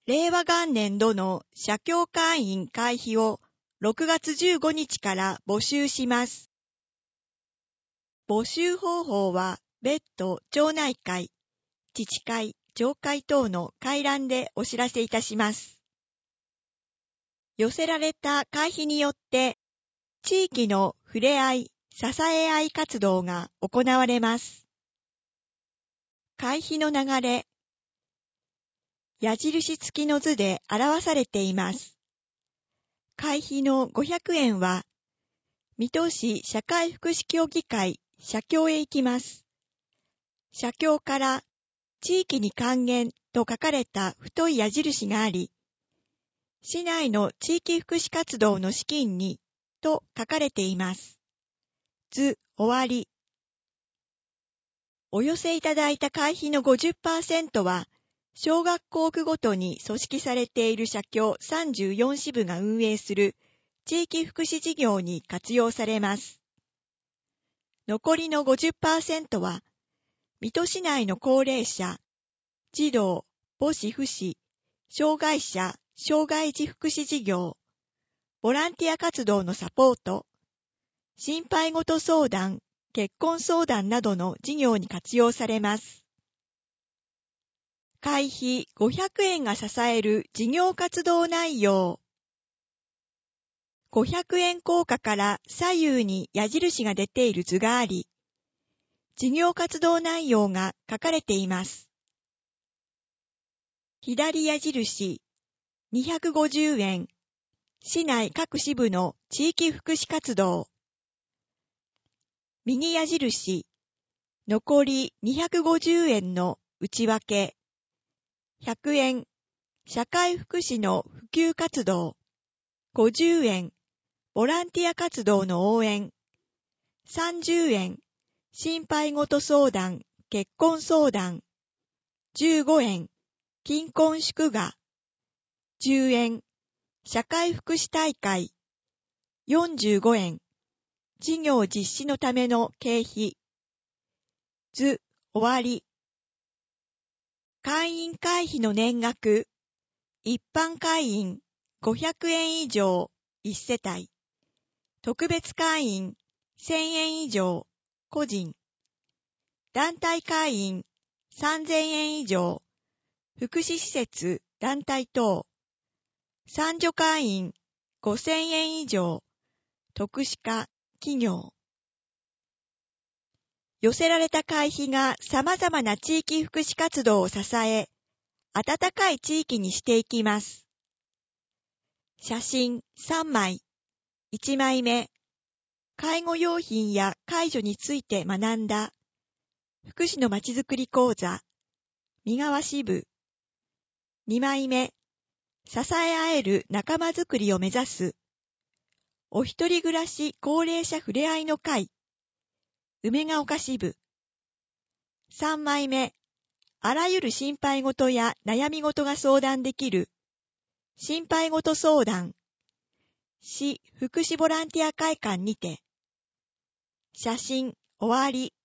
令和元年度の社協会員会費を6月15日から募集します。募集方法は別途町内会、自治会、町会等の回覧でお知らせいたします。寄せられた会費によって地域の触れ合い、支え合い活動が行われます。会費の流れ、矢印付きの図で表されています。会費の500円は、水戸市社会福祉協議会社協へ行きます。社協から地域に還元と書かれた太い矢印があり、市内の地域福祉活動の資金にと書かれています。図終わり。お寄せいただいた会費の 50% は、小学校区ごとに組織されている社協34支部が運営する地域福祉事業に活用されます。残りの 50% は、水戸市内の高齢者、児童、母子父子、障害者、障害児福祉事業、ボランティア活動のサポート、心配事相談、結婚相談などの事業に活用されます。会費500円が支える事業活動内容。500円硬貨から左右に矢印が出ている図があり、事業活動内容が書かれています。左矢印、250円、市内各支部の地域福祉活動。右矢印、残り250円の内訳。100円、社会福祉の普及活動。50円、ボランティア活動の応援。30円、心配事相談、結婚相談。15円、金婚祝賀。10円、社会福祉大会。45円、事業実施のための経費。図、終わり。会員会費の年額。一般会員500円以上1世帯。特別会員1000円以上個人。団体会員3000円以上。福祉施設団体等。参助会員5000円以上。特殊化企業。寄せられた会費が様々な地域福祉活動を支え、温かい地域にしていきます。写真3枚。1枚目。介護用品や介助について学んだ。福祉のまちづくり講座。三河支部。2枚目。支え合える仲間づくりを目指す。お一人暮らし高齢者ふれあいの会。梅ヶ丘支部。3枚目。あらゆる心配事や悩み事が相談できる。心配事相談。市福祉ボランティア会館にて。写真終わり。